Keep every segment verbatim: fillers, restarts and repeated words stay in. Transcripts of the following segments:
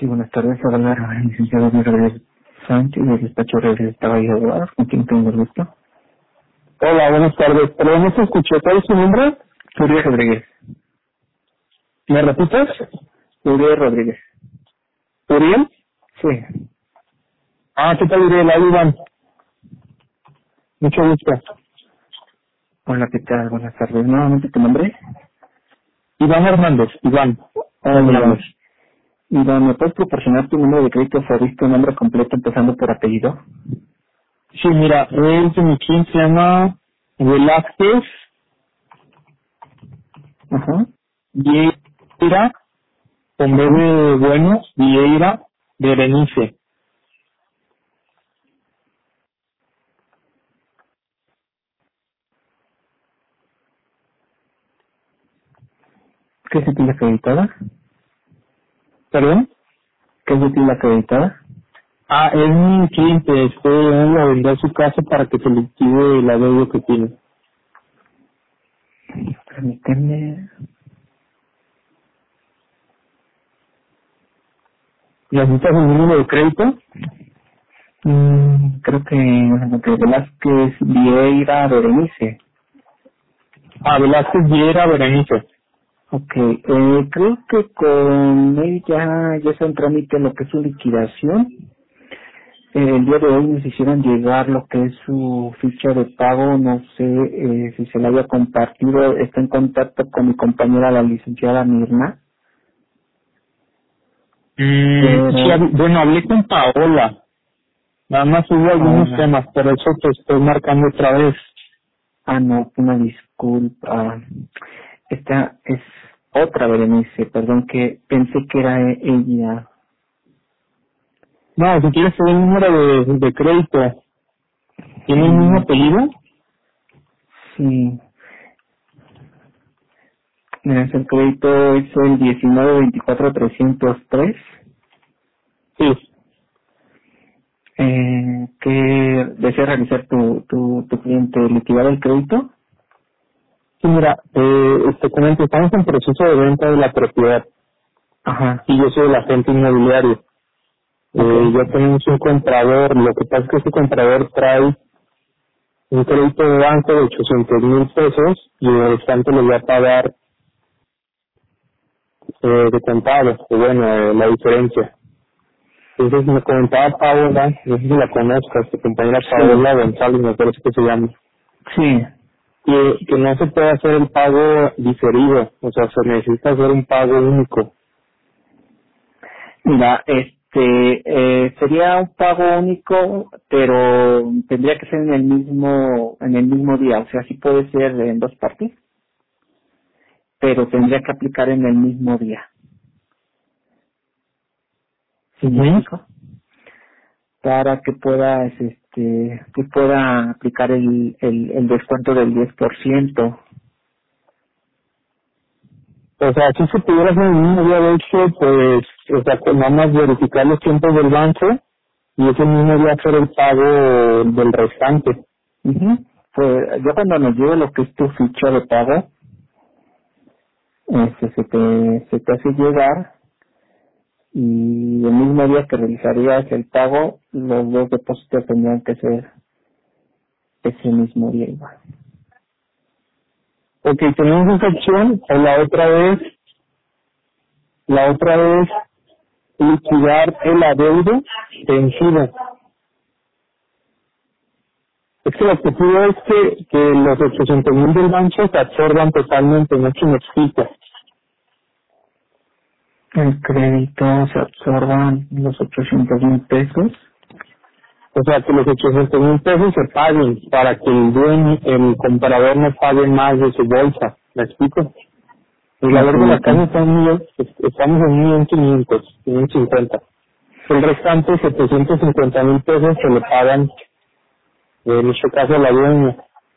Sí, buenas tardes. Habla el licenciado Luis Rodríguez Sánchez del despacho Rodríguez Caballo de Abogados, con quien tengo el gusto. Hola, buenas tardes. Pero no se escuchó. ¿Cuál es su nombre? Uriel Rodríguez. ¿Me repites? Uriel Rodríguez. ¿Uriel? Sí. Ah, ¿qué tal, Uriel? Ahí Iván. Mucho gusto. Hola, ¿qué tal? Buenas tardes. Nuevamente, ¿tu nombre? Iván Hernández. Iván. Hola, Iván. Hernández. Iván, ¿me puedes proporcionar tu número de crédito favorito, tu nombre completo, empezando por apellido? Sí, mira, es de mi quien se llama Velázquez Ajá. Vieira, con B Ajá. de bueno, Vieira, Berenice. ¿Qué es de ti la acreditada? ¿Perdón? ¿Qué es de ti la acreditada? Ah, es mi cliente. Estoy a vender su casa para que se le active la deuda que tiene. Permíteme. ¿Necesitas un número de crédito? Mm, creo que, bueno, que Velázquez Vieira Berenice. Ah, Velázquez Vieira, Berenice. Ok, eh, creo que con él ya, ya está en trámite lo que es su liquidación. Eh, el día de hoy nos hicieron llegar lo que es su ficha de pago, no sé eh, si se la haya compartido, está en contacto con mi compañera la licenciada Mirna, Mm, sí, pero, hab- bueno, hablé con Paola. Nada más hubo algunos ahora, temas, por eso te estoy marcando otra vez. ah no, una disculpa, esta es otra Berenice, perdón que pensé que era e- ella, No, si quieres saber el número de, de crédito, ¿tiene el mismo sí, apellido? sí. Mira, el crédito es el diecinueve veinticuatro trescientos tres, Sí. eh, que desea realizar tu, tu, tu cliente, liquidar el crédito. Sí, mira, eh, te comento, estamos en proceso de venta de la propiedad Ajá, y yo soy el agente inmobiliario. ok. Eh, ya tenemos un comprador, lo que pasa es que ese comprador trae un crédito de banco de ochocientos mil pesos y el restante le va a pagar eh, de contado, o bueno, eh, la diferencia. Entonces me comentaba Paola, no sé si la conozcas, tu compañera Sí, Paola González, me parece que se llama, sí. que, que no se puede hacer el pago diferido, o sea, se necesita hacer un pago único. Mira, este, eh, sería un pago único, pero tendría que ser en el mismo, en el mismo día. O sea, sí puede ser en dos partes, pero tendría que aplicar en el mismo día. ¿Sí me Ujú. explico? Para que puedas, este, que pueda aplicar el, el, el descuento del diez por ciento. O sea, si se pudiera hacer el mismo día, de hecho, pues, o sea, con nada más verificar los tiempos del banco y ese mismo día hacer el pago del restante. Ujú. Pues ya cuando nos llegue lo que es tu ficha de pago, este, se te, se te hace llegar y el mismo día que realizarías el pago, los dos depósitos tendrían que ser ese mismo día igual. Ok, tenemos esa opción, o la otra vez, la otra vez, liquidar el adeudo vencido. Es que el objetivo es que, que los ochocientos mil del banco se absorban totalmente, no se me explica. El crédito se absorban los ochocientos mil pesos. O sea, que los ochocientos mil pesos se paguen para que el dueño, el comprador no pague más de su bolsa. ¿Me explico? El Ok, valor de la ok. casa está en millón, estamos en millón quinientos, millón cincuenta. El restante, setecientos cincuenta mil pesos, se le pagan, en este caso, a la dueña.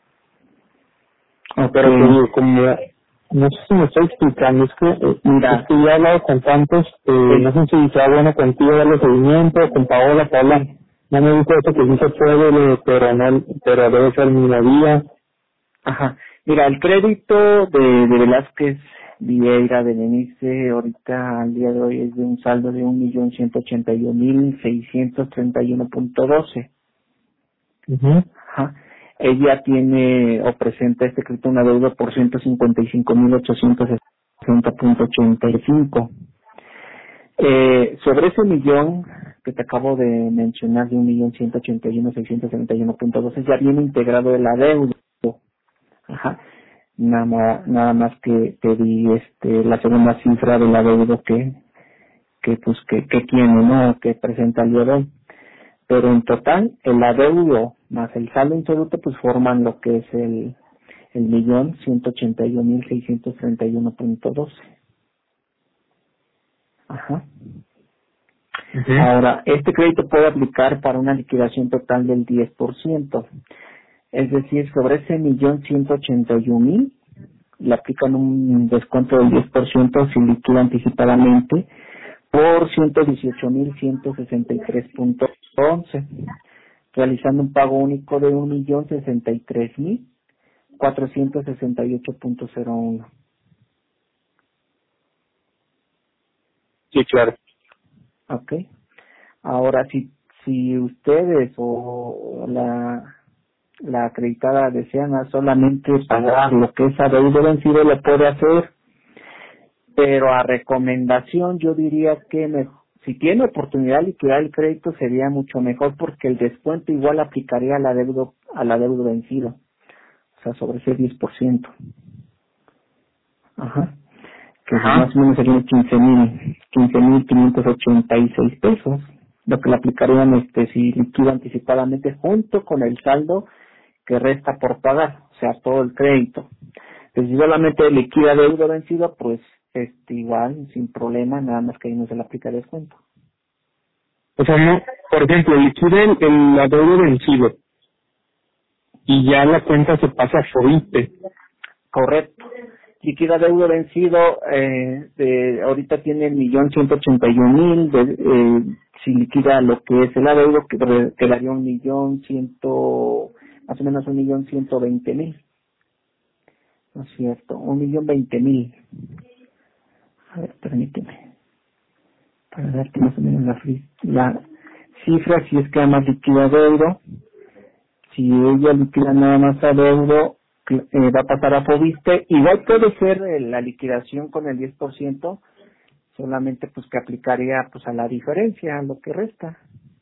Ok, Pero te digo, como, no sé si me estoy explicando, es que, eh, es mira, que ya he hablado con tantos, eh, es, no sé si sea bueno contigo darle seguimiento, con Paola, Paola, sí, no me dijo eso que sí se puede, le- pero no, pero debe ser mi día. ajá. Mira, el crédito de, de Velázquez Vieira Berenice ahorita al día de hoy es de un saldo de un millón ciento ochenta y un mil seiscientos treinta y uno punto doce. Uh-huh. Ajá. Ella tiene o presenta este crédito una deuda por ciento cincuenta y cinco mil ochocientos sesenta punto ochenta y cinco. Eh, sobre ese millón que te acabo de mencionar de un millón ciento ochenta y uno mil seiscientos treinta y uno punto doce ya viene integrado el adeudo. Ajá. Nada más, nada más que te di este la segunda cifra del adeudo que que pues que, que tiene, ¿no? Que presenta el día de hoy. Pero en total el adeudo más el saldo insoluto pues forman lo que es el el millón ciento ochenta y un mil seiscientos treinta y uno punto doce. Ajá. Uh-huh. Ahora, este crédito puede aplicar para una liquidación total del diez por ciento. Es decir, sobre ese millón ciento ochenta y un mil le aplican un descuento del diez por ciento si liquida anticipadamente por ciento dieciocho mil ciento sesenta y tres punto once, realizando un pago único de un millón sesenta y tres mil cuatrocientos sesenta y ocho punto cero uno. Sí, claro. Ok. Ahora, si si ustedes o la la acreditada desean solamente pagar lo que es adeudo vencido, lo puede hacer, pero a recomendación yo diría que me, si tiene oportunidad de liquidar el crédito sería mucho mejor porque el descuento igual aplicaría al adeudo, al adeudo vencido, o sea, sobre ese diez por ciento. Ajá. Que Ajá. más o menos serían quince mil, quince mil quinientos ochenta y seis pesos, lo que le aplicarían este si liquida anticipadamente junto con el saldo que resta por pagar, o sea, todo el crédito. Pues si solamente liquida deuda vencido, pues este igual, sin problema, nada más que ahí no se le aplica descuento. O sea, no, por ejemplo, liquida el, el adeudo vencido y ya la cuenta se pasa a FOBISTE. Correcto. Liquida deuda vencido, eh, de, ahorita tiene el millón ciento ochenta y un mil, de, eh, si liquida lo que es el adeudo, que re- quedaría un millón ciento, más o menos un millón ciento veinte mil. No es cierto, un millón veinte mil. A ver, permíteme, para darte más o menos la, fri- la cifra, si es que además liquida deuda, si ella liquida nada más adeudo, eh, va a pasar a FOBISTE, igual puede ser eh, la liquidación con el diez por ciento, solamente pues que aplicaría pues a la diferencia, a lo que resta.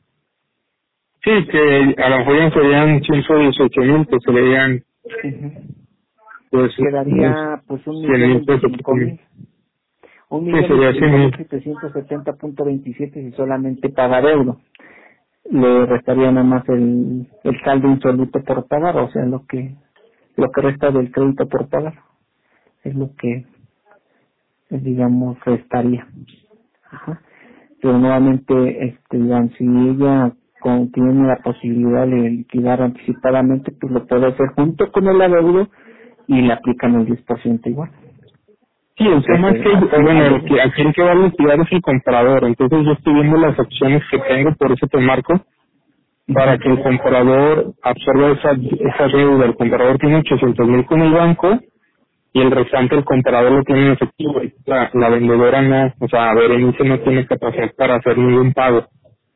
Sí, que a lo mejor ya serían ciento dieciocho mil, que serían, Uh-huh. pues, Quedaría pues un cien millón mil pesos. veinticinco mil. Un Sí, millón sería veinticinco cien mil mil. setecientos setenta punto veintisiete si solamente paga deuda. Le restaría nada más el, el saldo insoluto por pagar, o sea, lo que lo que resta del crédito por pagar. Es lo que, eh, digamos, restaría. Ajá. Pero nuevamente, este, digamos, si ella con- tiene la posibilidad de liquidar anticipadamente, pues lo puede hacer junto con el adeudo y le aplican el diez por ciento igual. Sí, el tema es Este, que, a todo- bueno, el al- que, aquí el que va a liquidar es el comprador, entonces yo estoy viendo las opciones que tengo, por eso te marco, para que el comprador absorba esa, esa deuda. El comprador tiene ochocientos mil con el banco y el restante el comprador lo tiene en efectivo. La, la vendedora no, o sea, Berenice no tiene capacidad para hacer ningún pago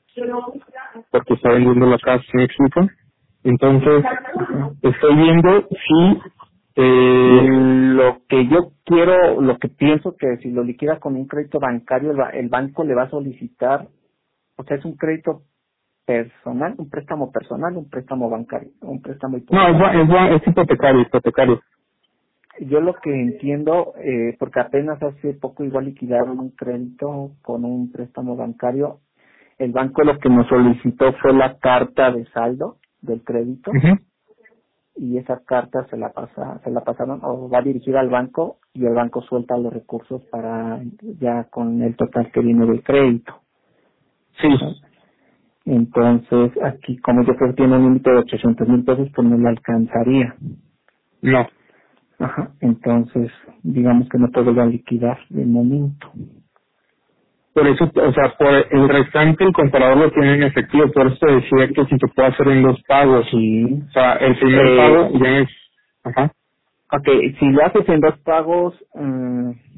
porque está vendiendo la casa, ¿sí me explico? Entonces, estoy viendo si, eh, Lo que yo quiero, lo que pienso que si lo liquida con un crédito bancario, el, ba- el banco le va a solicitar, o sea, es un crédito personal, un préstamo personal, un préstamo bancario, un préstamo no, es, hipotecario. ba- es, ba- es hipotecario, hipotecario. Yo lo que entiendo, eh, porque apenas hace poco igual liquidaron un crédito con un préstamo bancario, el banco lo que nos solicitó fue la carta de saldo del crédito Ujú. y esa carta se la pasa, se la pasaron o va dirigida al banco y el banco suelta los recursos para ya con el total que viene del crédito. Sí, ¿No? Entonces aquí como yo creo que tiene un límite de ochocientos mil pesos pues no le alcanzaría. no. Ajá, entonces digamos que no podría liquidar de momento. Por eso, o sea, por el restante el comprador lo tiene en efectivo, por eso te decía que si se puede hacer en dos pagos. Sí. O sea, el primer Eh, pago ya es, ajá, ok, si lo haces en dos pagos, mm,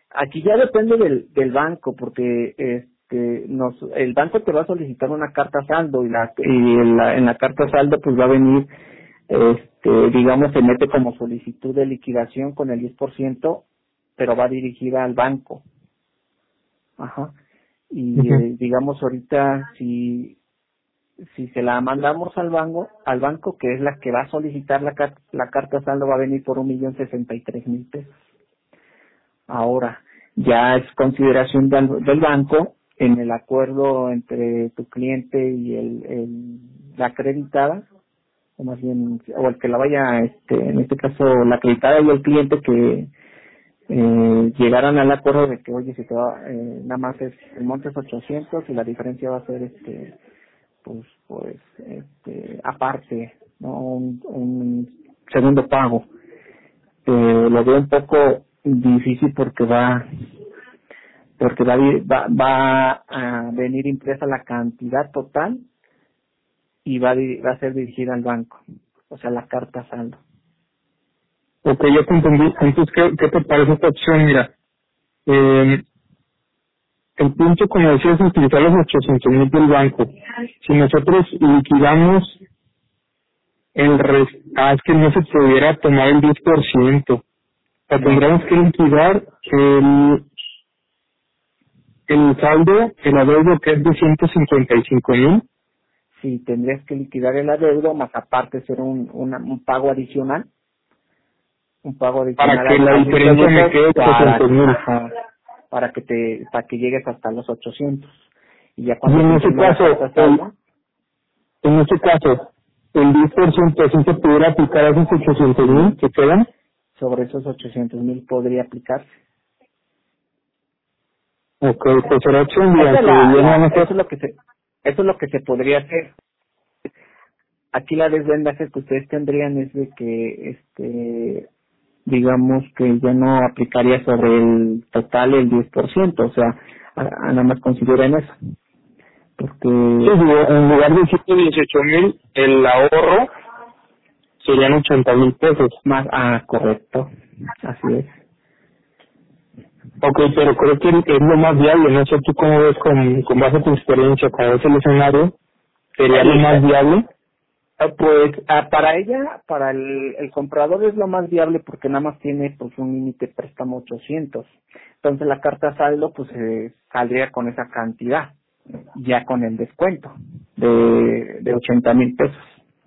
aquí ya depende del, del banco, porque este nos el banco te va a solicitar una carta saldo y la y en la, en la carta saldo pues va a venir, este digamos, se mete como solicitud de liquidación con el diez por ciento, pero va dirigida al banco. Ajá. Y Ujú. eh, digamos ahorita si si se la mandamos al banco, al banco que es la que va a solicitar la, car- la carta saldo, va a venir por un millón sesenta y tres mil pesos. Ahora, ya es consideración del, del banco en el acuerdo entre tu cliente y el, el la acreditada, o más bien, o el que la vaya, este, en este caso la acreditada y el cliente, que eh, llegaran al acuerdo de que, oye, si te va, eh, nada más es, el monte es ochocientos y la diferencia va a ser, este, pues, pues, este, aparte, ¿no? Un, un segundo pago. Eh, lo veo un poco difícil porque va, porque va, a vi- va, va a venir impresa la cantidad total y va a, di- va a ser dirigida al banco, o sea, la carta saldo. Ok, yo te entendí. Entonces, ¿qué, qué te parece esta opción? Mira, eh, el punto, como decías, es utilizar los ochocientos mil del banco. Si nosotros liquidamos el resto, ah, es que no se pudiera tomar el diez por ciento. O sea, No, tendríamos que liquidar el, el saldo, el adeudo, que es de ciento cincuenta y cinco mil, si tendrías que liquidar el adeudo, más aparte hacer un, una- un pago adicional, un pago para adicional que al, la al diferencia me distribuidor quede para, ochocientos mil. ajá, para que te, para que llegues hasta los ochocientos. Y ya Y cuando se en ese imprima la caso, carta el, saldo, en ese caso, el diez por ciento sí se pudiera aplicar a esos ochocientos mil que quedan. sobre esos ochocientos mil podría aplicarse. Ok, pues será opción Esa bien, es que la, yo no la, me eso sé. es lo que se, eso es lo que se podría hacer. Aquí la desventaja que ustedes tendrían es de que, este, digamos que ya no aplicaría sobre el total el diez por ciento, o sea, a- a nada más consideren eso, Sí, porque digo, en lugar de ciento dieciocho mil, el ahorro serían ochenta mil pesos. más, ah, correcto, así es. Ok, pero creo que es lo más viable, no sé tú cómo ves con, con base a tu experiencia, cómo ves el escenario, sería lo Sí, más eh, viable. eh, pues ah, para ella, para el, el comprador es lo más viable porque nada más tiene pues un límite préstamo ochocientos. Entonces la carta saldo pues eh, saldría con esa cantidad, ya con el descuento de, de ochenta mil pesos.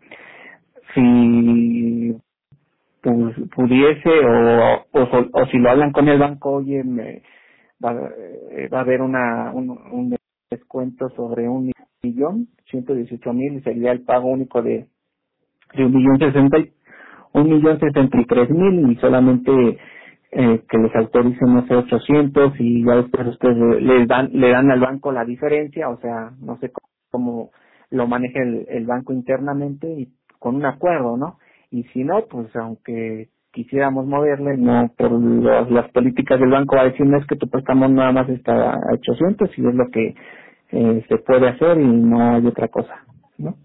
Si pues, pudiese o, o, so- o si lo hablan con el banco, oye, me, va, eh, va a haber una un, un descuento sobre un millón, ciento dieciocho mil, y sería el pago único de, de un millón sesenta y- un millón sesenta y tres mil y solamente eh, que les autoricen, no sé, ochocientos, y ya después ustedes le les dan le dan al banco la diferencia, o sea, no sé cómo, cómo lo maneja el, el banco internamente y con un acuerdo, ¿no? Y si no, pues aunque quisiéramos moverle, no, por los- las políticas del banco va a decir, no, es que tu préstamo nada más está a ochocientos y es lo que eh, se puede hacer y no hay otra cosa, ¿no?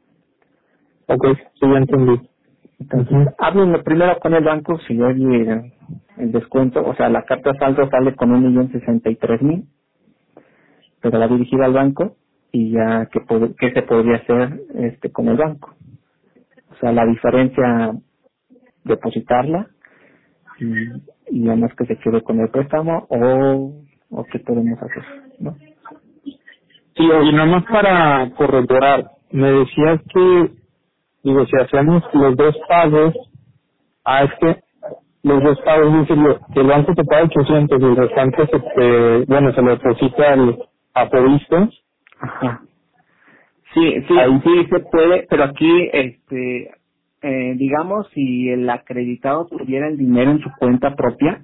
Ok, sí, ya entendí. Entonces, Ujú. háblenlo primero con el banco si oye el, el descuento, o sea, la carta saldo sale con un millón sesenta y tres mil, pero va dirigida al banco y ya qué, pod- qué se podría hacer este con el banco. O sea, la diferencia, depositarla y, y además que se quede con el préstamo o, o qué podemos hacer, ¿no? Sí, y nada más para corroborar, me decías que, digo, si hacemos los dos pagos, ah, es que los dos pagos, dice lo- que el banco te paga ochocientos y el restante se te, bueno, se lo deposita al apovisto, Ajá. Sí, sí, ahí, sí se puede, pero aquí, este, eh, digamos, si el acreditado tuviera el dinero en su cuenta propia,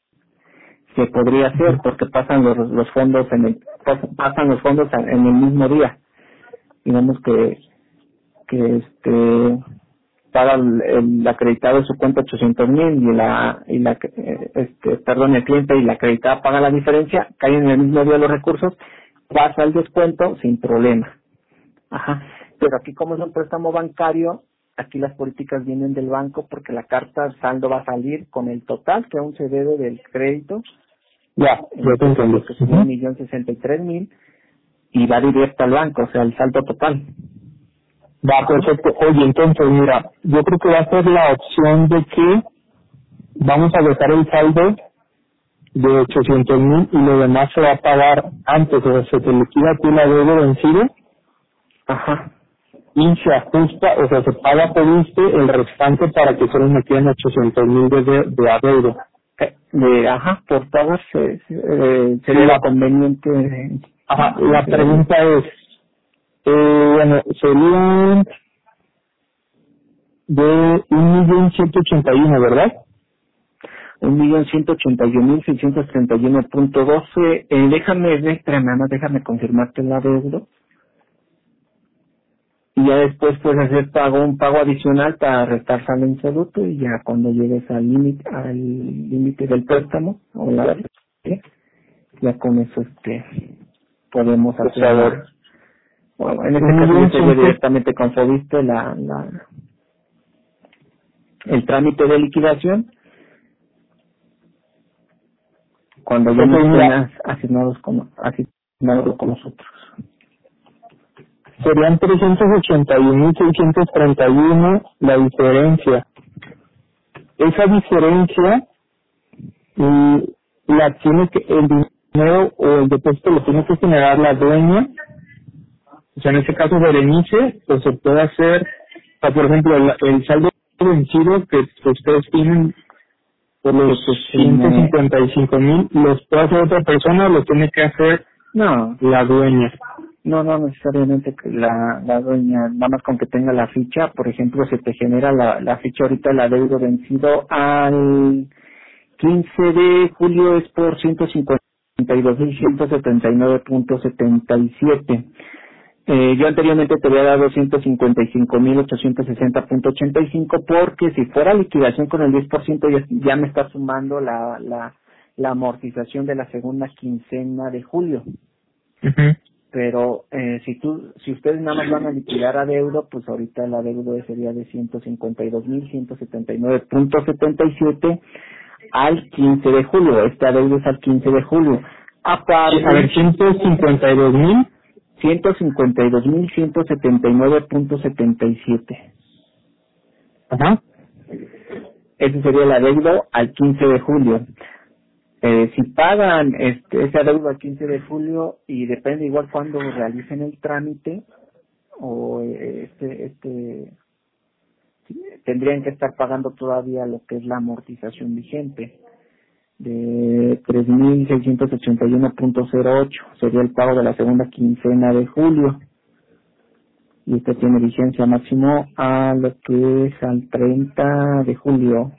se podría hacer porque pasan los, los fondos en el, pas- pasan los fondos en el mismo día. Digamos que, que este, paga el, el acreditado en su cuenta ochocientos mil y la, y la, eh, este, perdón, el cliente y la acreditada paga la diferencia, caen en el mismo día los recursos, pasa el descuento sin problema. Ajá. Pero aquí como es un préstamo bancario, aquí las políticas vienen del banco porque la carta saldo va a salir con el total que aún se debe del crédito, Ya, ya te entiendo. Que son un millón sesenta y tres mil y va directo al banco, o sea, el saldo total. Va, perfecto. Oye, entonces, mira, yo creo que va a ser la opción de que vamos a dejar el saldo de ochocientos mil y lo demás se va a pagar antes, o sea, se te liquida aquí la deuda vencido. Ajá. Y se ajusta, o sea, se paga por este el restante para que solo me queden ochocientos mil de, de, de adeudo. Eh, de, ajá, por pagar se, se, eh, sería La, conveniente. ajá, la pregunta es, eh, bueno, serían de un millón ciento ochenta y uno, ¿verdad? Un millón ciento ochenta y un mil seiscientos treinta y uno punto doce. Eh, déjame, espera, nada más déjame confirmarte el adeudo. Y ya después puedes hacer pago, un pago adicional para restar saldo insoluto y ya cuando llegues al límite, al límite del préstamo o la ¿eh? ya con eso este podemos hacer la, bueno, en este caso yo sería directamente con Fobiste la, la el trámite de liquidación cuando ya no estén asignados con asignados con nosotros. Serían trescientos ochenta y un mil seiscientos treinta y uno la diferencia. Esa diferencia y la tiene que, el dinero o el depósito lo tiene que generar la dueña. O sea, en este caso Berenice, pues se puede hacer, o sea, por ejemplo, el, el saldo vencido que, que ustedes tienen por los ciento cincuenta y cinco mil, los puede hacer otra persona, lo tiene que hacer no la dueña. No, no necesariamente que la, la dueña, nada más con que tenga la ficha, por ejemplo, se te genera la, la ficha ahorita, el adeudo vencido al quince de julio es por ciento cincuenta y dos mil ciento setenta y nueve punto setenta y siete. Eh, yo anteriormente te había dado ciento cincuenta y cinco mil ochocientos sesenta punto ochenta y cinco porque si fuera liquidación con el diez por ciento ya, ya me está sumando la, la, la amortización de la segunda quincena de julio. Uh-huh. Pero eh, si tú, si ustedes nada más van a liquidar adeudo, pues ahorita el adeudo sería de ciento cincuenta y dos mil ciento setenta y nueve punto setenta y siete al quince de julio. Este adeudo es al quince de julio. Aparte, a ver, ciento cincuenta y dos mil ciento cincuenta y dos mil ciento setenta y nueve punto setenta y siete. Ajá. Ese sería el adeudo al quince de julio. Eh, si pagan este, ese adeudo al quince de julio y depende igual cuando realicen el trámite o eh, este este tendrían que estar pagando todavía lo que es la amortización vigente de tres mil seiscientos ochenta y uno punto cero ocho, sería el pago de la segunda quincena de julio y este tiene vigencia máximo a lo que es al treinta de julio.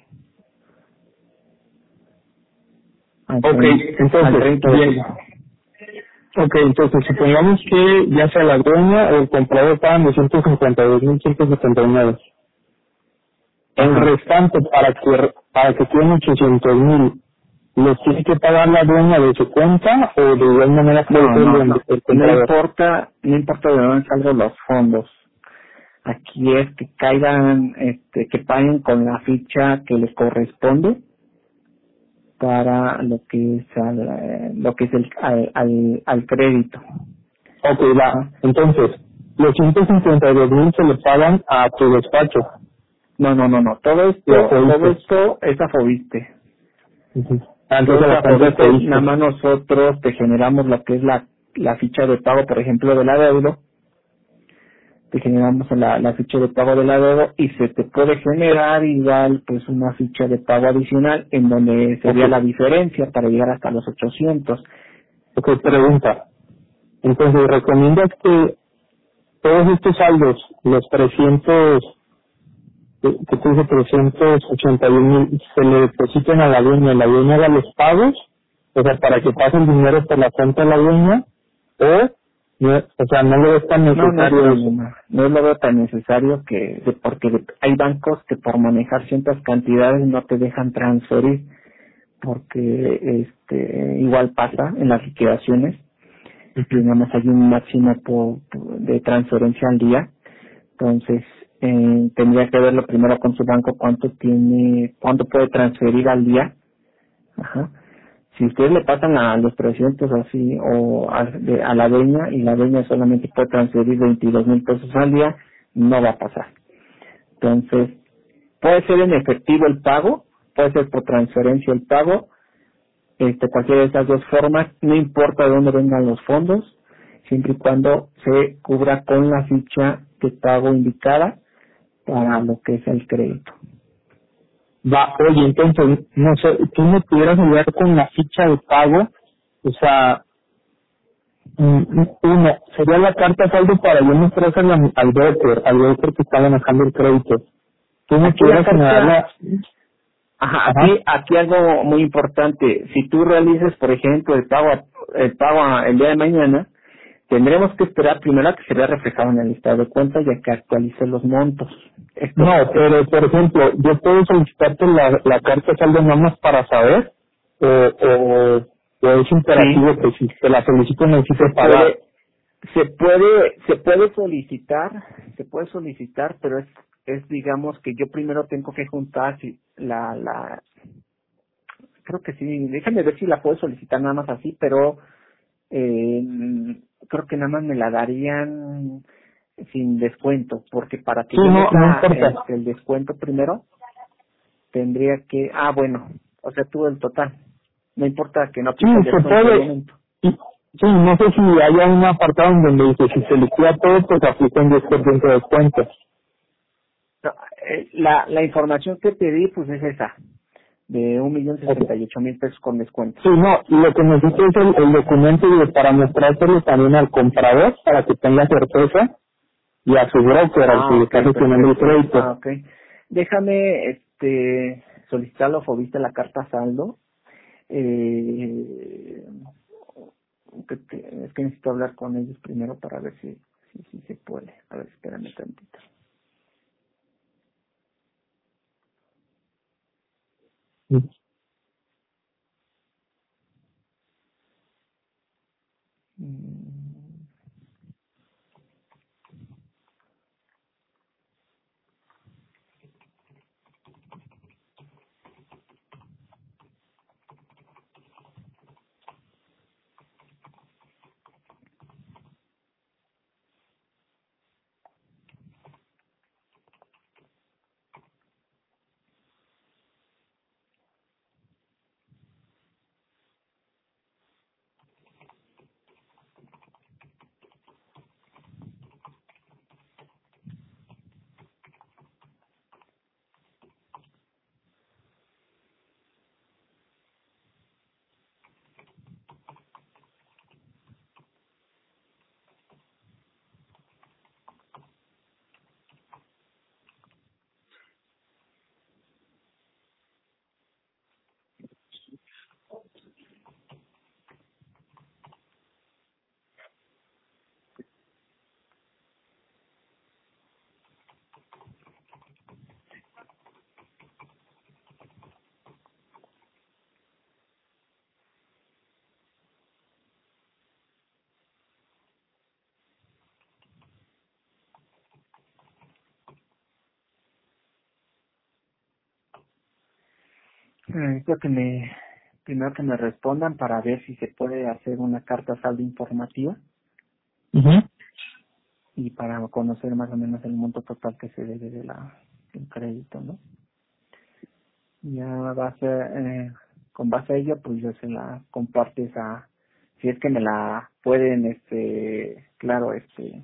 Ok, entonces, bien. Ok, entonces supongamos que ya sea la dueña o el comprador pagan doscientos cincuenta y dos mil ciento setenta y nueve. El restante para que para que queden ochocientos mil, ¿los tiene que pagar la dueña de su cuenta o de igual manera puede no, ser no, el, no. el no comprador? importa, no importa de dónde salgan los fondos. Aquí es que caigan, este, que paguen con la ficha que les corresponde para lo que es al, eh, lo que es el al, al, al crédito. Ok, va. Entonces, los ciento cincuenta y dos mil se le pagan a tu despacho. No, no, no, no. Todo esto, todo esto es a Fobiste. Uh-huh. Ah, entonces la Fobiste, nada más nosotros te generamos lo que es la, la ficha de pago, por ejemplo, del adeudo. Te generamos la, la ficha de pago del adeudo y se te puede generar igual pues una ficha de pago adicional en donde sería okay. la diferencia para llegar hasta los ochocientos. Ok, pregunta. Entonces, ¿recomiendas que todos estos saldos, los trescientos, que, que tú dices trescientos ochenta y uno mil, se le depositen a la dueña y la dueña haga los pagos? O sea, para que pase el dinero por la cuenta de la dueña, o no, o sea, no lo es tan necesario. No, no, no, no lo veo tan necesario que, porque hay bancos que por manejar ciertas cantidades no te dejan transferir, porque este igual pasa en las liquidaciones, y nada más hay un máximo por, por, de transferencia al día, entonces eh, tendría que verlo primero con su banco cuánto tiene, cuánto puede transferir al día. Ajá. Si ustedes le pasan a los trescientos así o a, de, a la dueña y la dueña solamente puede transferir veintidós mil pesos al día, no va a pasar. Entonces, puede ser en efectivo el pago, puede ser por transferencia el pago, este, cualquiera de estas dos formas, no importa de dónde vengan los fondos, siempre y cuando se cubra con la ficha de pago indicada para lo que es el crédito. Va, oye, entonces, no sé, tú me pudieras ayudar con la ficha de pago, o sea, mm, uno, sería la carta saldo para yo mostrársela al broker, al broker que está manejando el crédito. Tú me Aquí la pudieras generar carta, la... ajá, Ajá. aquí, aquí algo muy importante, si tú realizas, por ejemplo, el pago, a- el pago a- el día de mañana, tendremos que esperar primero a que se vea reflejado en el estado de cuenta y a que actualice los montos. Esto, No, pero por ejemplo, yo puedo solicitarte la, la carta saldo nada más para saber, o, o, o es sí, imperativo que si te la solicito necesito se pagar. puede, se puede, se puede solicitar, se puede solicitar, pero es, es digamos que yo primero tengo que juntar si la, la, creo que sí, déjame ver si la puedo solicitar nada más así, pero eh, creo que nada más me la darían sin descuento, porque para que Sí, yo no, no meta importa. este, el descuento primero, tendría que, ah, bueno, o sea, tú el total, no importa que no Sí, aplique el se descuento de puede. momento. Sí, sí, no sé si haya un apartado en donde dice si se liquida todo, pues aplica un diez por ciento de descuento. No, eh, la, la información que te di, pues es esa, de un millón Ok. sesenta y ocho mil pesos con descuento. Sí, no, lo que necesito es el, el documento y para mostrárselo también al comprador para que tenga certeza y a su broker, al que Ah, le ok, está gestionando el perfecto. Ah, crédito. ok. Déjame, este, solicitarlo, Fobiste la carta saldo. Eh, que te- es que necesito hablar con ellos primero para ver si, si, si se puede. A ver, espérame tantito. Mm, Necesito que me, primero que me respondan para ver si se puede hacer una carta saldo informativa Ujú. y para conocer más o menos el monto total que se debe de la, del crédito, ¿no? Ya base, eh, con base a ello, pues yo se la compartes a, si es que me la pueden, este, claro, este,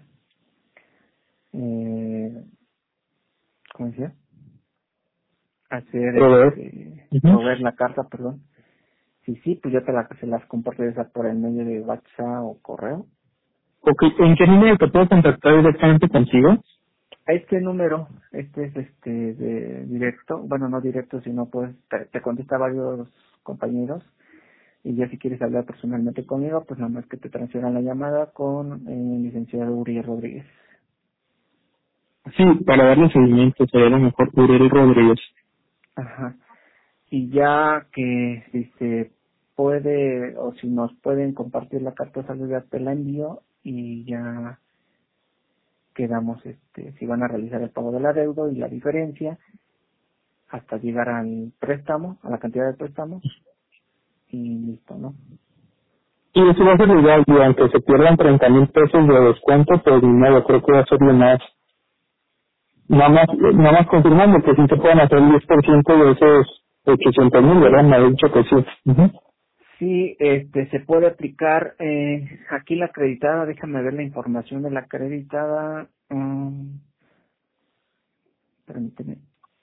eh, ¿cómo decía? Hacer, Proveer. este, Ujú. proveer la carta, perdón. Si sí, pues yo te la, se las comparto esa por el medio de WhatsApp o correo. Ok, ¿en qué número te puedo contactar directamente contigo? A este número, este es este de directo, bueno, no directo, sino pues te, te contesta varios compañeros. Y ya si quieres hablar personalmente conmigo, pues nada más que te transfieran la llamada con eh, el licenciado Uriel Rodríguez. Sí, para darle seguimiento sería lo mejor Uriel Rodríguez. Ajá. Y ya que si se puede o si nos pueden compartir la carta de salud, ya te la envío y ya quedamos, este, si van a realizar el pago de la deuda y la diferencia hasta llegar al préstamo, a la cantidad de préstamo, y listo, ¿no? Y eso va a ser igual, y aunque se pierdan treinta mil pesos de descuento, pues no, creo que va a ser lo más, nada más, nada más confirmando que sí se pueden hacer el diez por ciento de esos ochocientos mil, ¿verdad? Me ha dicho que sí. Uh-huh. Sí, este, se puede aplicar, eh, aquí la acreditada, déjame ver la información de la acreditada, um, permíteme.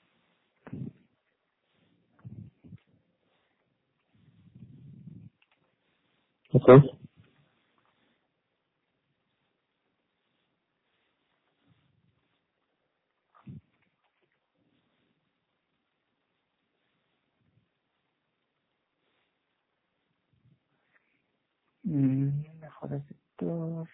Okay. Mm, mejor sector,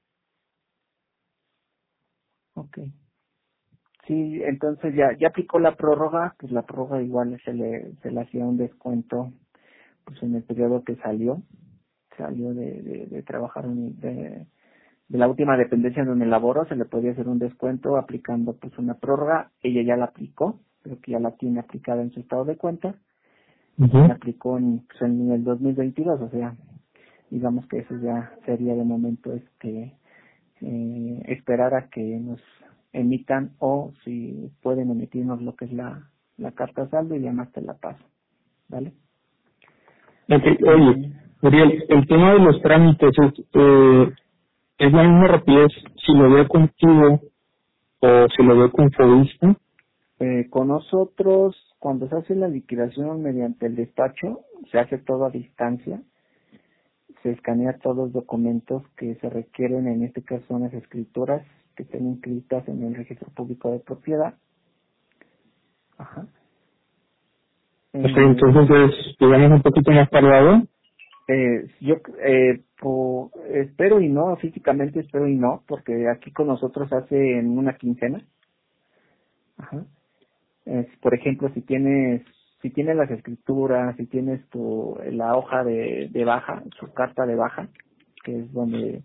ok. Sí, entonces ya, ya aplicó la prórroga, pues la prórroga igual se le, se le hacía un descuento, pues en el periodo que salió, salió de, de, de trabajar en, de, de la última dependencia donde laboró, se le podía hacer un descuento aplicando pues una prórroga, ella ya la aplicó, creo que ya la tiene aplicada en su estado de cuenta, Uh-huh. la aplicó en, pues, en el dos mil veintidós, o sea, digamos que eso ya sería de momento este eh, esperar a que nos emitan o si pueden emitirnos lo que es la, la carta saldo y además te la paso, ¿vale? Okay. Oye, Eh, Uriel, el tema de los trámites es, eh, es la misma rapidez si lo veo contigo o si lo veo con Fobista. eh, con nosotros, cuando se hace la liquidación mediante el despacho, se hace todo a distancia, se escanea todos los documentos que se requieren, en este caso son las escrituras que estén inscritas en el registro público de propiedad. Ajá. Okay, Eh, entonces es, digamos, un poquito más tardado. Eh, yo eh, po- espero y no, físicamente espero y no, porque aquí con nosotros hace en una quincena. Ajá. Es, por ejemplo, si tienes si tienes las escrituras, si tienes tu la hoja de, de baja, su carta de baja, que es donde,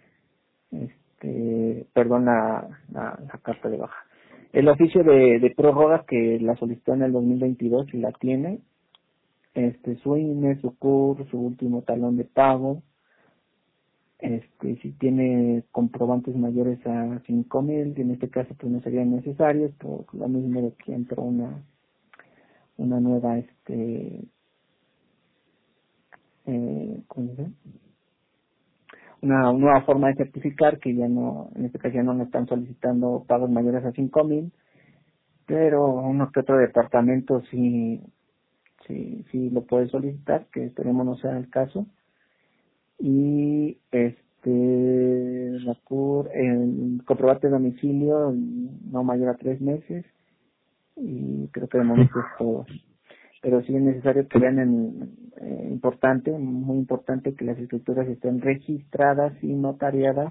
este, perdón, la, la, la carta de baja. El oficio de, de prórroga que la solicitó en el dos mil veintidós y la tiene, este, su I N E, su C U R, su último talón de pago, este, si tiene comprobantes mayores a cinco mil, en este caso pues no serían necesarios, por lo mismo de que entró una, una nueva, este, eh, ¿cómo se llama? Una nueva forma de certificar que ya no, en este caso ya no nos están solicitando pagos mayores a cinco mil, pero uno que otro departamento sí, sí, sí lo puede solicitar, que esperemos no sea el caso. Y este la C U R, el comprobante de domicilio no mayor a tres meses y creo que de momento es todo. Pero sí es necesario que vean en, eh, importante, muy importante que las escrituras estén registradas y notariadas,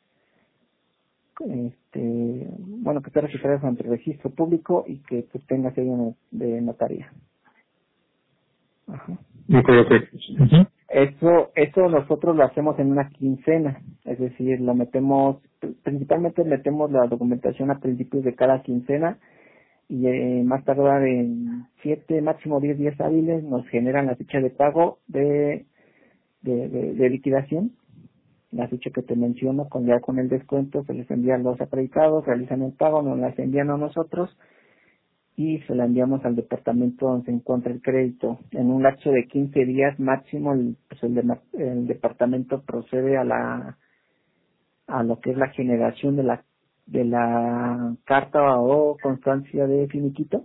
este, bueno, que estén registradas ante el registro público y que pues tenga sello de notaría. Ajá. Ok, ok. Uh-huh. Eso, eso nosotros lo hacemos en una quincena, es decir, lo metemos, principalmente metemos la documentación a principios de cada quincena y eh, más tardar en siete, máximo diez días hábiles nos generan la ficha de pago de, de, de, de liquidación, la ficha que te menciono, con ya con el descuento se les envían los acreditados, realizan el pago, nos las envían a nosotros y se la enviamos al departamento donde se encuentra el crédito. En un lapso de quince días máximo, el, pues el, de- el departamento procede a la a lo que es la generación de la de la carta o constancia de finiquito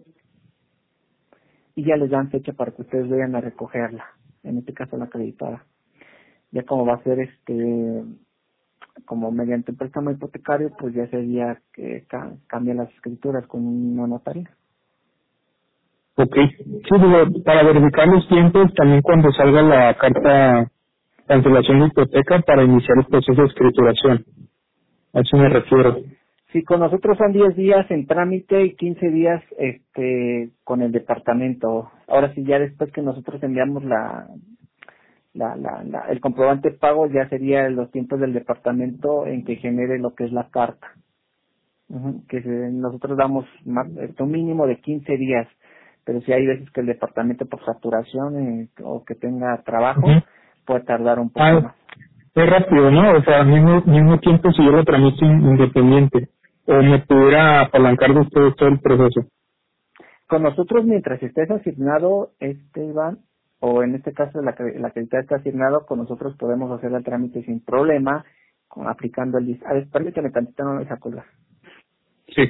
y ya les dan fecha para que ustedes vayan a recogerla, en este caso la acreditada. Ya como va a ser este como mediante un préstamo hipotecario, pues ya sería que ca- cambia las escrituras con una notaria. Ok. Sí, digo, para verificar los tiempos, también cuando salga la carta cancelación de hipoteca para iniciar el proceso de escrituración. A eso me Sí, refiero. sí, con nosotros son diez días en trámite y quince días este con el departamento. Ahora sí, ya después que nosotros enviamos la, la, la, la el comprobante de pago, ya sería los tiempos del departamento en que genere lo que es la carta. Ujú, que se- nosotros damos más, este, un mínimo de quince días. pero si hay veces que el departamento por saturación eh, o que tenga trabajo, Ujú. puede tardar un poco Ah, más. es rápido, ¿no? O sea, al mismo, mismo tiempo si yo lo tramito independiente, o me pudiera apalancar de ustedes todo el proceso. Con nosotros, mientras estés asignado, este Iván, o en este caso la que la acreditada está asignado, con nosotros podemos hacer el trámite sin problema, con, aplicando el dis. A ver, permíteme tantito, no me deja colgar. Sí.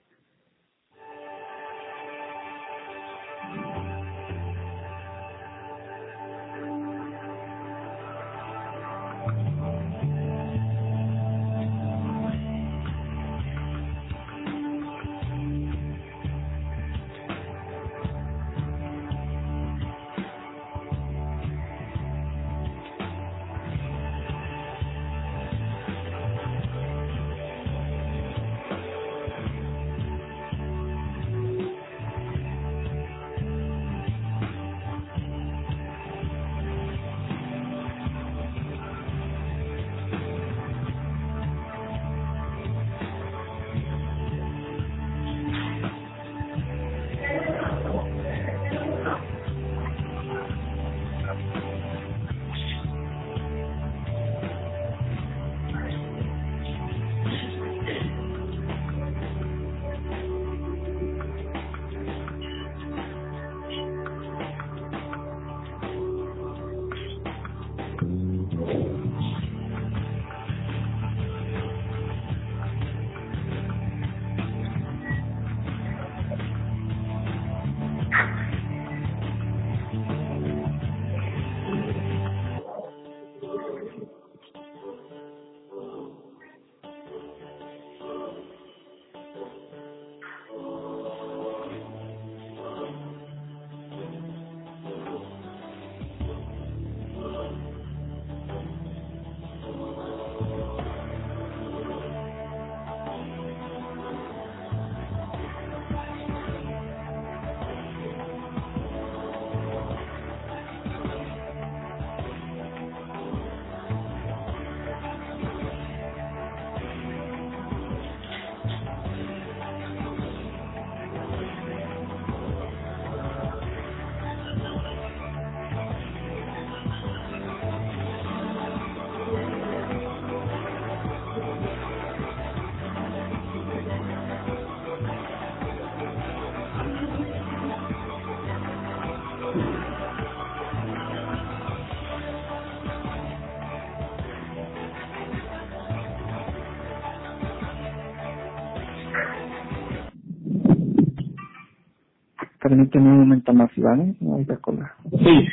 Permíteme un momento más, Iván, no hay que colgar. Sí.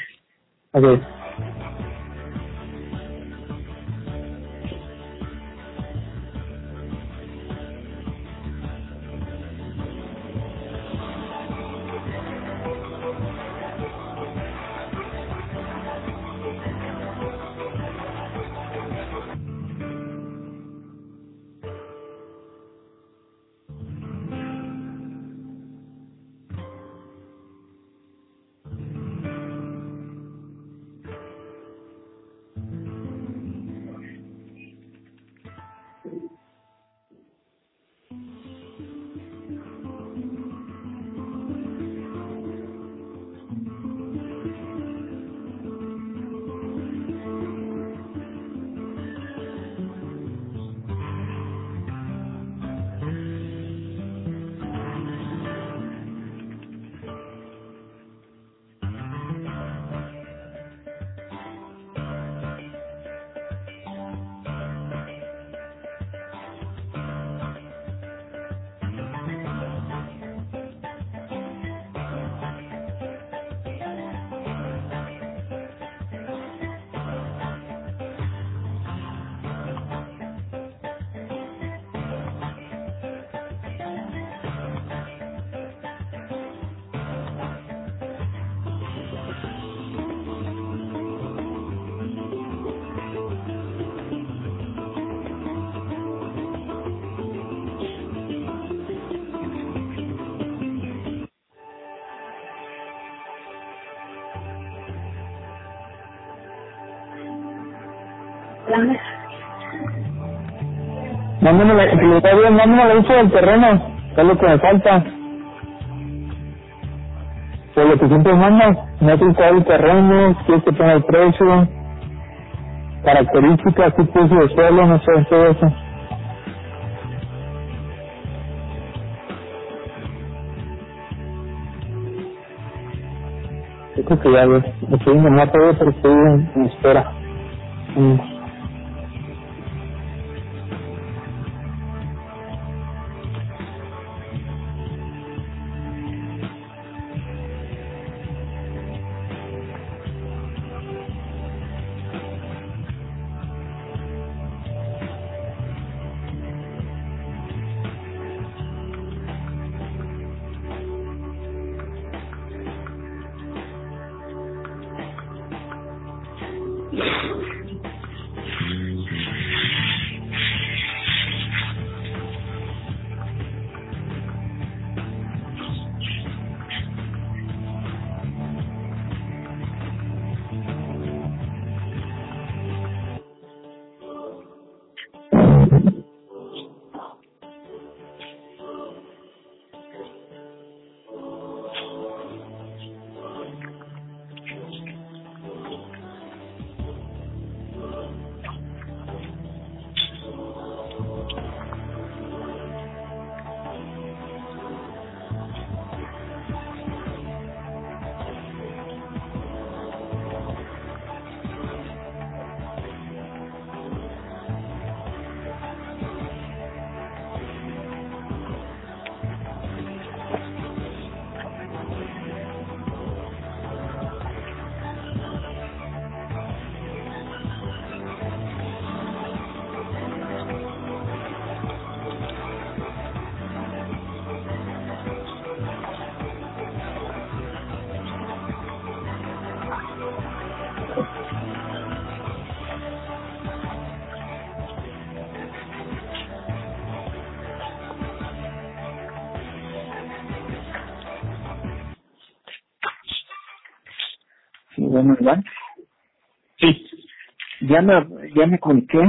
A ver. Mándame la, si está bien, mándame la info del terreno, que es lo que me falta. Por lo que siempre mandas, metros cuadrados de terreno, quieres que tenga el precio, características, tipos de suelo, no sé, todo eso. Yo creo que ya ves, me estoy en el todo, pero estoy en, en espera. Mm. Sí, bueno, Iván. Sí. Ya me, ya me comuniqué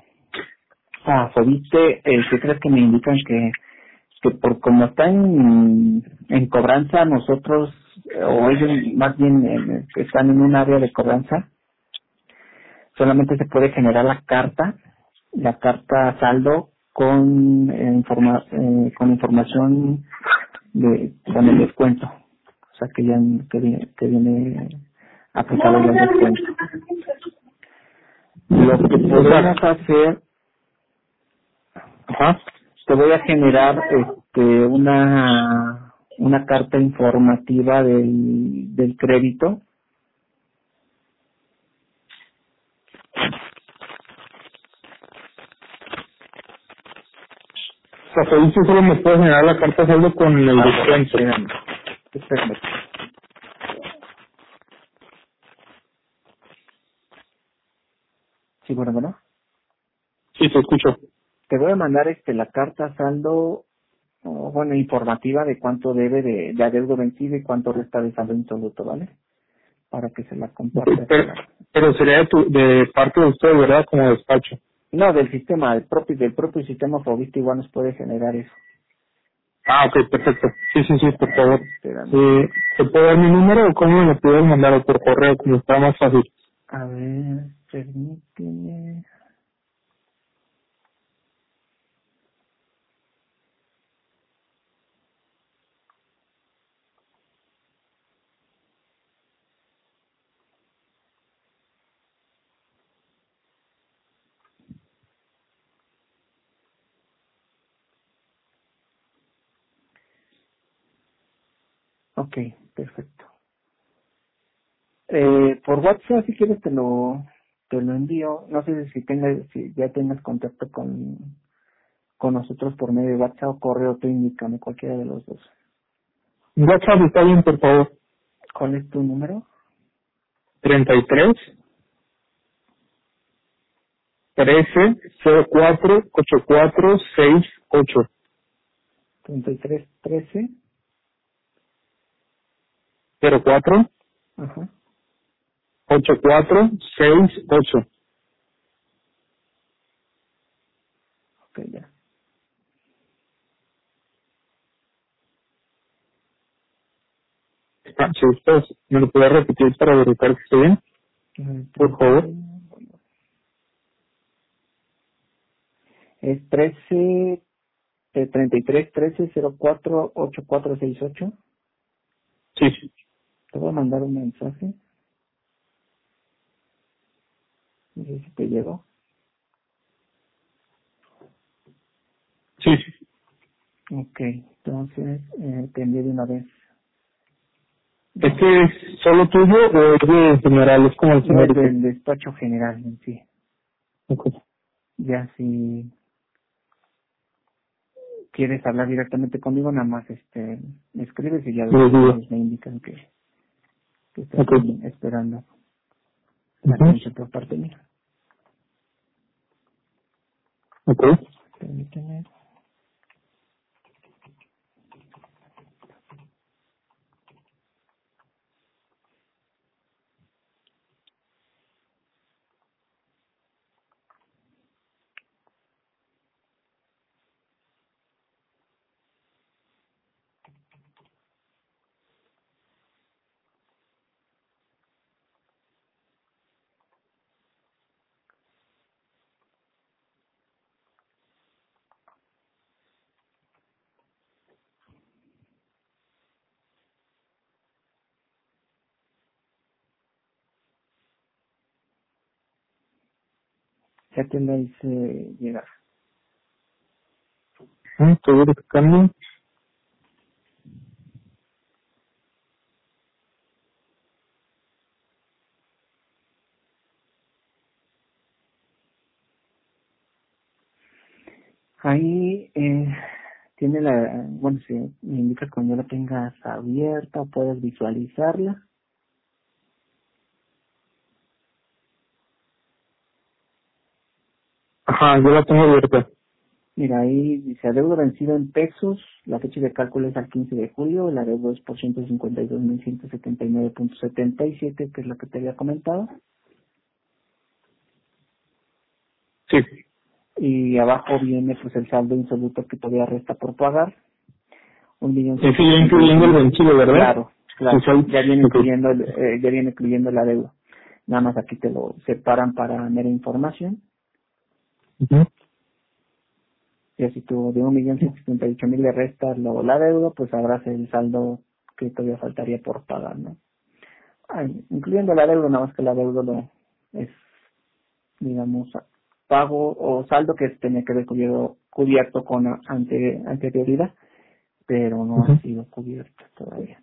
a Fobiste, eh, ¿qué crees que me indican que, que por como están en, en cobranza nosotros, eh, o ellos más bien eh, que están en un área de cobranza, solamente se puede generar la carta, la carta saldo con eh, informa, eh, con información de con el descuento, o sea que ya que viene, que viene aplicado ya el descuento. Lo que podemos hacer, Ajá. te voy a generar este una una carta informativa del del crédito. O sea, que dice solo me puede generar la carta saldo con el Ah, descuento. espérame, espérame. Sí, bueno, bueno. Sí, te escucho. Te voy a mandar este la carta saldo, o, bueno, informativa de cuánto debe de, de adeudo vencido y cuánto resta de saldo insoluto, ¿vale? Para que se la compartas. Pero, pero sería de, tu, de parte de usted, ¿verdad? Como despacho. No, del sistema, del propio, del propio sistema Fobiste igual nos puede generar eso. Ah, ok, perfecto. Sí, sí, sí, por favor. Espérame. Eh, ¿Te puedo dar mi número o cómo me lo puedes mandar o por correo, como está más fácil? A ver, permíteme. Ok, perfecto. Eh, por WhatsApp, si quieres, te lo, te lo envío. No sé si tengas, si ya tengas contacto con, con nosotros por medio de WhatsApp o correo, tú indícame cualquiera de los dos. WhatsApp está bien, por favor. ¿Cuál es tu número? treinta y tres, trece, cero cuatro, ochenta y cuatro, sesenta y ocho. treinta y tres trece. cero cuatro, Ajá. ochenta y cuatro, sesenta y ocho. Ok, ya. Ah, si usted me lo puede repetir para verificar que esté bien, por favor. Es trece, eh, treinta y tres, trece, cero cuatro, ocho cuatro seis ocho. Sí, sí, Te voy a mandar un mensaje. No sé si te llegó. sí, sí. Ok, entonces eh, te envío de una vez. ¿Este es solo tuyo o es de general? Es como el No es genérico. del despacho general en sí. Ok. Ya si quieres hablar directamente conmigo, nada más este me escribes y ya Lo digo. me indican que, que estás Ok. en- esperando la Ujú. atención por parte mía. Ok. Permíteme. Ya te la hice llegar. Ujú, estoy verificando. Ahí eh, tiene la, bueno, si me indicas cuando ya la tengas abierta, puedes visualizarla. Ajá, yo la tengo abierta. Mira, ahí dice adeudo vencido en pesos, la fecha de cálculo es al quince de julio, el adeudo es por ciento cincuenta y dos mil ciento setenta y nueve punto setenta y siete, que es lo que te había comentado. Sí. Y abajo viene pues el saldo insoluto que todavía resta por pagar, un millón ciento Ese ya sesenta y ocho incluyendo el mil. vencido, ¿verdad? Claro, Sí, claro, sí. ya viene Ok. incluyendo, el- eh, ya viene incluyendo la deuda. Nada más aquí te lo separan para mera información. Ujú. Y si tú de un millón ciento setenta y ocho mil le restas luego la deuda, pues sabrás el saldo que todavía faltaría por pagar, ¿no? Ay, incluyendo la deuda, nada más que la deuda lo es, digamos, pago o saldo que tenía que haber cubierto, cubierto con ante, anterioridad, pero no ha Ujú. sido cubierto todavía.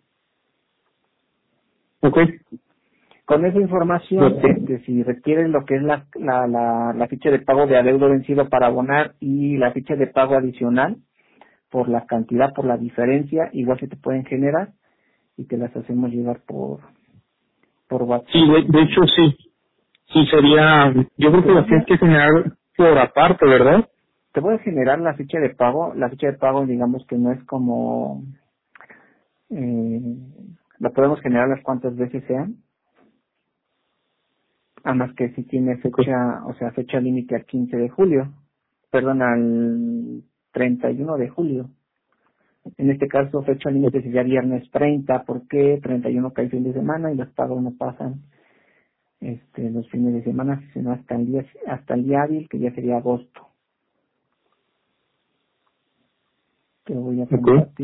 Ok. Con esa información, Perfecto. este, si requieren lo que es la, la, la, la ficha de pago de adeudo vencido para abonar y la ficha de pago adicional, por la cantidad, por la diferencia, igual se te pueden generar y te las hacemos llegar por, por Sí, WhatsApp. de, de hecho sí. Sí, sería, yo creo Te que voy las tienes a, que generar por aparte, ¿verdad? te voy a generar la ficha de pago. La ficha de pago, digamos que no es como, eh, la podemos generar las cuantas veces sean, además que si tiene Ok. fecha, o sea, fecha límite al quince de julio, perdón, al treinta y uno de julio. En este caso, fecha límite sería viernes treinta, porque treinta y uno cae fin de semana y los pagos no pasan este los fines de semana, sino hasta el día hasta el día hábil, que ya sería agosto. Te voy a Ok. compartir.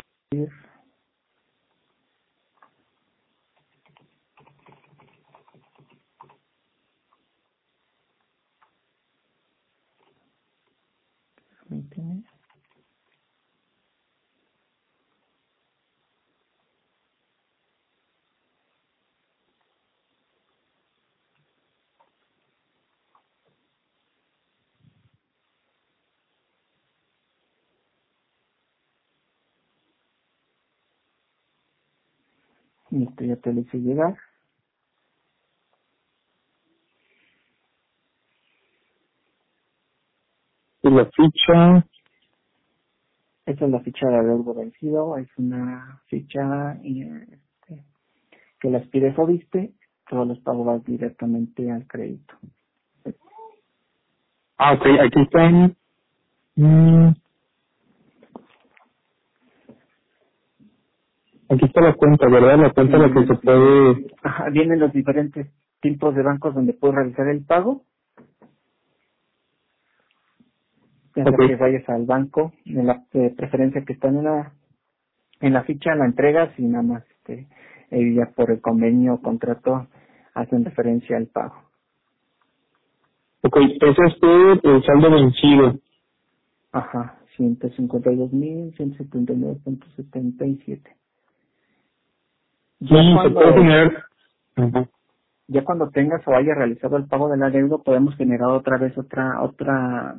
Permíteme. Listo, ya te lo hice llegar. Y la ficha, Esta es la ficha de adeudo vencido, es una ficha y, este, que las pide Fobiste, todos los pagos van directamente al crédito. ah, ok, aquí están, mm, aquí está la cuenta, ¿verdad? La cuenta en la que se puede... Ajá, vienen los diferentes tipos de bancos donde puedes realizar el pago. Ya sea Ok, que vayas al banco, de la de preferencia que están en la en la ficha, la entregas y nada más este, eh, ya por el convenio o contrato hacen referencia al pago. ok, eso es todo el saldo vencido. Ajá, ciento cincuenta y dos mil ciento setenta y nueve punto setenta y siete. Ya Y se puede cuando generar... Ajá. ya cuando tengas o hayas realizado el pago del adeudo, podemos generar otra vez otra otra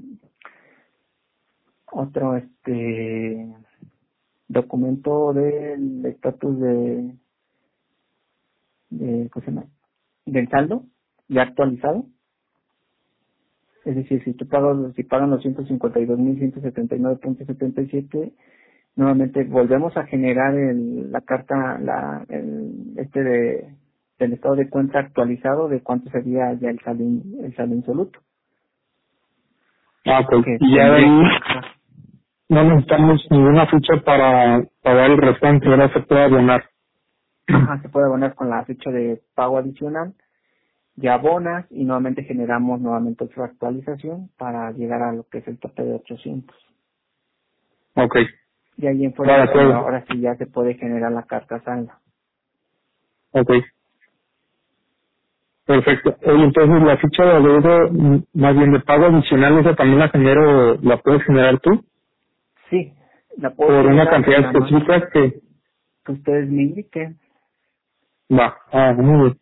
otro este documento del estatus de, de ¿cómo se llama? Del saldo ya actualizado. Es decir, si tú pagas, si pagan los ciento cincuenta y dos mil ciento setenta y nueve punto setenta y siete, nuevamente volvemos a generar el, la carta, la, el, este de, del estado de cuenta actualizado de cuánto sería ya el saldo, in- el saldo insoluto. Ah, ok. Que Y ya de tendría, ahí ajá, no necesitamos ninguna ficha para pagar el restante, ahora se puede abonar. ajá, se puede abonar con la fecha de pago adicional, ya abonas y nuevamente generamos nuevamente otra actualización para llegar a lo que es el tope de ochocientos. Ok, Y ahí en va fuera de es cuando acuerdo. ahora sí ya se puede generar la carta saldo. Ok, perfecto. Oye, entonces la ficha de adeudo, mm, más bien de pago adicional, ¿esa también la genero, la puedes generar tú? Sí, la puedo Por una generar, cantidad nada más específica que que ustedes me indiquen, va. Ah, muy bien.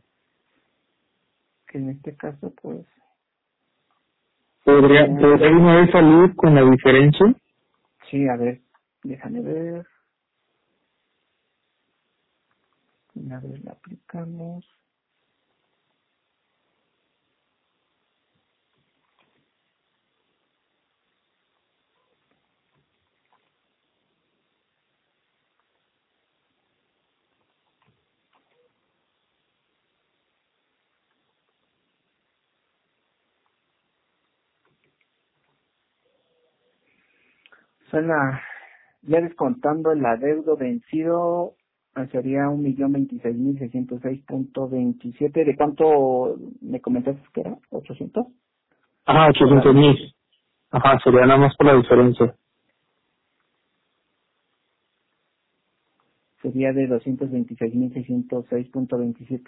que en este caso pues ¿Podría, sería, podría una vez salir con la diferencia? sí, a ver, déjame ver, a ver, la aplicamos, son la, ya descontando el adeudo vencido, eh, sería un millón veintiséis mil seiscientos seis punto veintisiete. ¿De cuánto me comentaste que era? ¿ochocientos? Ajá, ochocientos Dólares. mil. Ajá, sería nada más por la diferencia. Sería de doscientos veintiséis mil seiscientos seis punto veintisiete.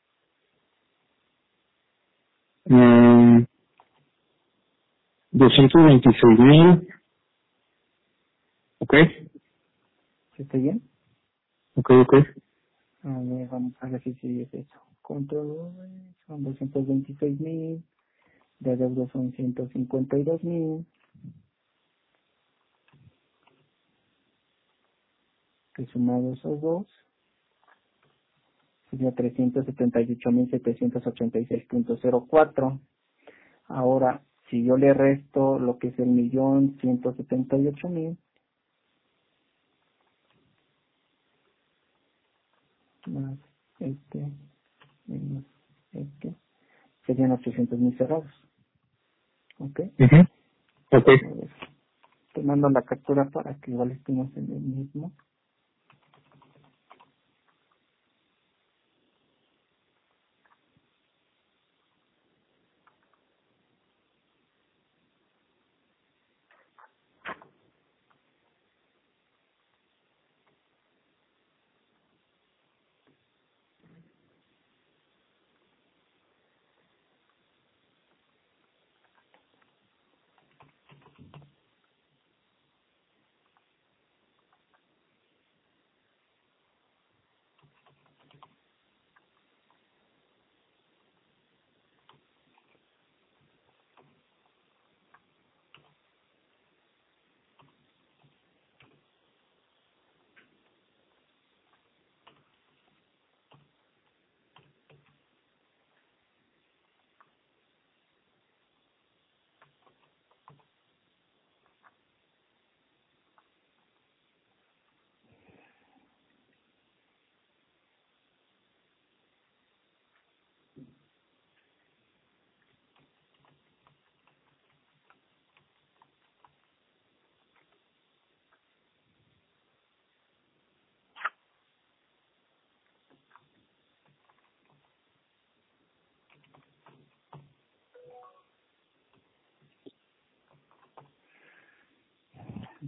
Mm, doscientos veintiséis mil. Ok, ¿Sí está bien? ok, ok. A ver, vamos a ver si sí es eso. Control son doscientos veintiséis mil, de deuda son ciento cincuenta y dos mil, que sumado esos dos, sería trescientos setenta y ocho mil setecientos ochenta y seis punto cero cuatro. Ahora, si yo le resto lo que es el millón ciento setenta y ocho mil, más este, menos este, serían ochocientos mil cerrados. ¿Ok? Ujú. Ok. A ver, te mando la captura para que igual estemos en el mismo.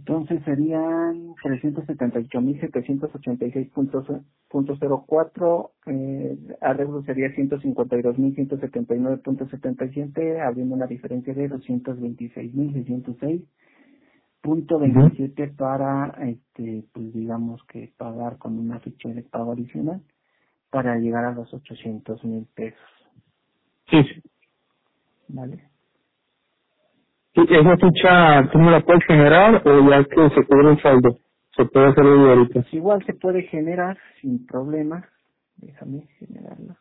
Entonces serían trescientos setenta y ocho mil setecientos ochenta y seis punto cero cuatro, eh, arreglo sería ciento cincuenta y dos mil ciento setenta y nueve punto setenta y siete, habiendo una diferencia de doscientos veintiséis mil seiscientos seis punto veintisiete para, este, pues digamos que pagar con una ficha de pago adicional para llegar a los ochocientos mil pesos, Sí, sí. ¿vale? Sí, ¿esa ficha tú me la puedes generar o ya que se cubre el saldo? Se puede hacer desde ahorita. Pues igual se puede generar sin problema. Déjame generarla.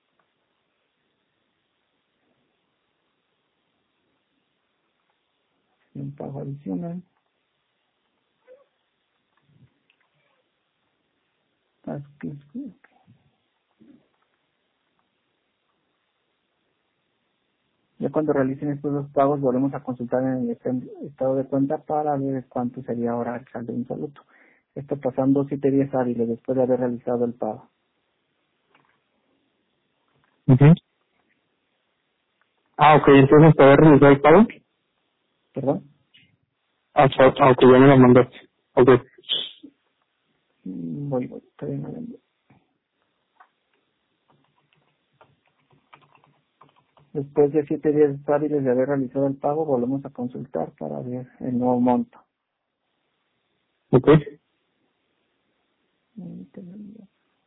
Un pago adicional. Haz que- Ya cuando realicen estos dos pagos volvemos a consultar en el est- estado de cuenta para ver cuánto sería ahora el saldo insoluto. Esto pasando siete días hábiles después de haber realizado el pago. Ujú. Ah, ok, entonces para realizar el pago. ¿Perdón? Ah, so- ah, ok, ya me lo mandaste. Ok. Mm, Voy, voy. Todavía no lo envío. Después de siete días hábiles de haber realizado el pago, volvemos a consultar para ver el nuevo monto. Ok. Mm, te lo envío.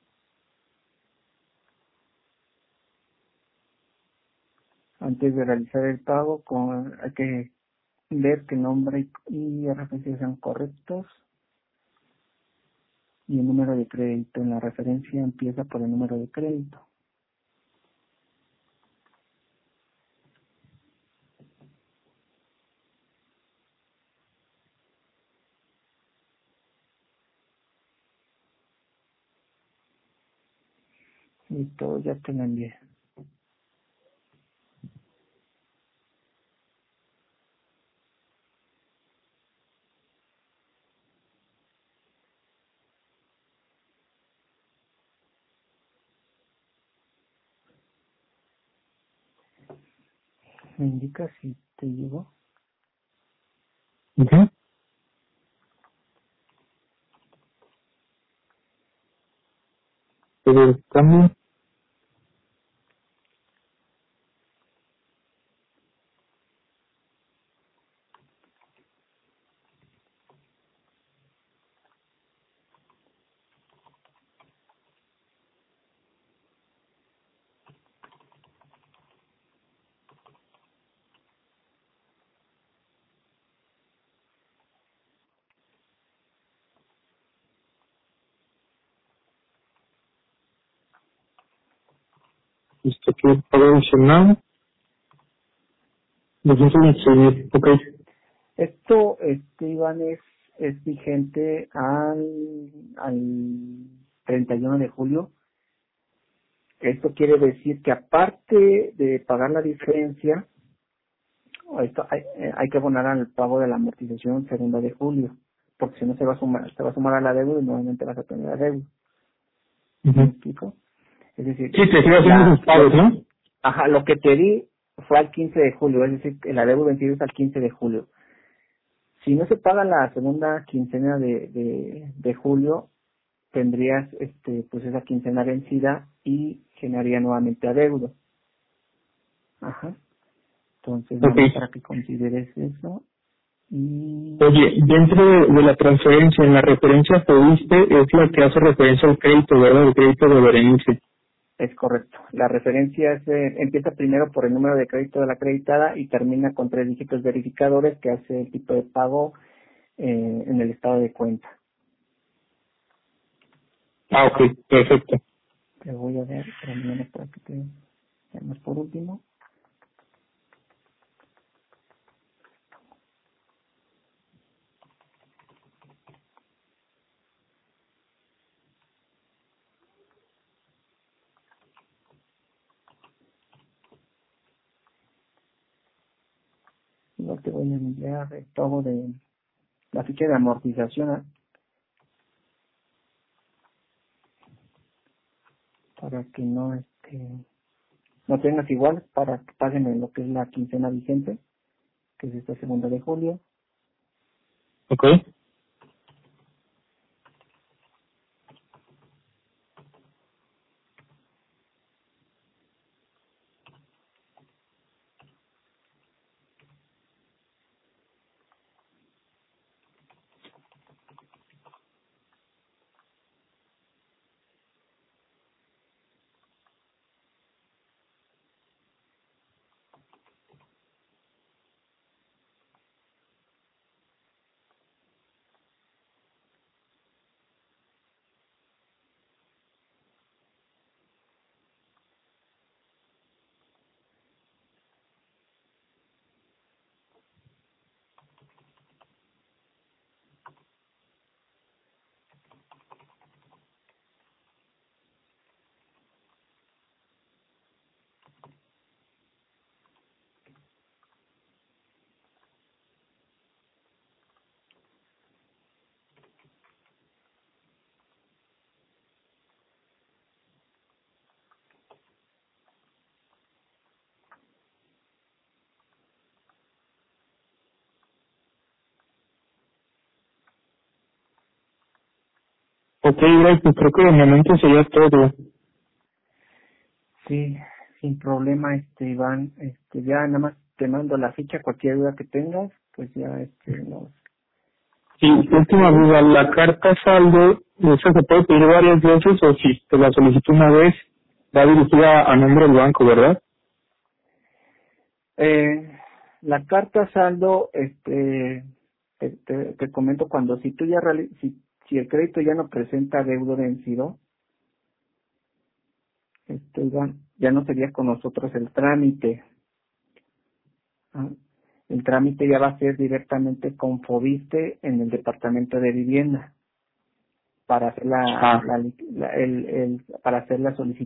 Antes de realizar el pago, con, hay que ver que nombre y R F C sean correctos y el número de crédito. En la referencia empieza por el número de crédito. Y todo ya te lo envié. Me indica si te llegó. Ujú. Pero el cambio, esto aquí el pago adicional, doscientos veintiséis mil. Ok. Esto, este, Iván, es, es vigente al, al treinta y uno de julio. Esto quiere decir que aparte de pagar la diferencia, esto hay, eh, hay que abonar al pago de la amortización segunda de julio, porque si no se va a sumar, se va a sumar a la deuda y nuevamente vas a tener la deuda. ¿Me Ujú. explico? Es decir, Sí, te sigo haciendo la, sus lo, pagos, ¿no? ajá, lo que te di fue al quince de julio, es decir, que la deuda vencida es al quince de julio. Si no se paga la segunda quincena de, de, de julio, tendrías este pues esa quincena vencida y generaría nuevamente adeudo. Ajá. Entonces, nada Ok. más para que consideres eso. Y Oye, dentro de, de la transferencia, en la referencia que viste, es la que hace referencia al crédito, ¿verdad? El crédito de Berenice. es correcto. La referencia es, eh, empieza primero por el número de crédito de la acreditada y termina con tres dígitos verificadores que hace el tipo de pago eh, en el estado de cuenta. Ah, ok, perfecto. Te voy a ver, pero menos para que te veamos por último. Igual te voy a enviar el pago de la ficha de amortización, ¿eh? Para que no este no tengas igual, para que paguen en lo que es la quincena vigente, que es esta segunda de julio. ¿Ok? Ok, Bryce, pues creo que de momento sería todo. Sí, sin problema, este Iván, este ya nada más te mando la ficha, cualquier duda que tengas, pues ya este nos, Sí, nos última escribes. duda, la carta saldo, ¿esa se puede pedir varias veces o si te la solicito una vez, va dirigida a nombre del banco, verdad? Eh, la carta saldo, este, te, te, te comento cuando si tú ya reali- si, si el crédito ya no presenta deuda vencido, este Iván, ya no sería con nosotros el trámite. ¿Ah? El trámite ya va a ser directamente con Fobiste en el departamento de vivienda para hacer la, Ah, la, li- la- el, el, para hacer la solicitud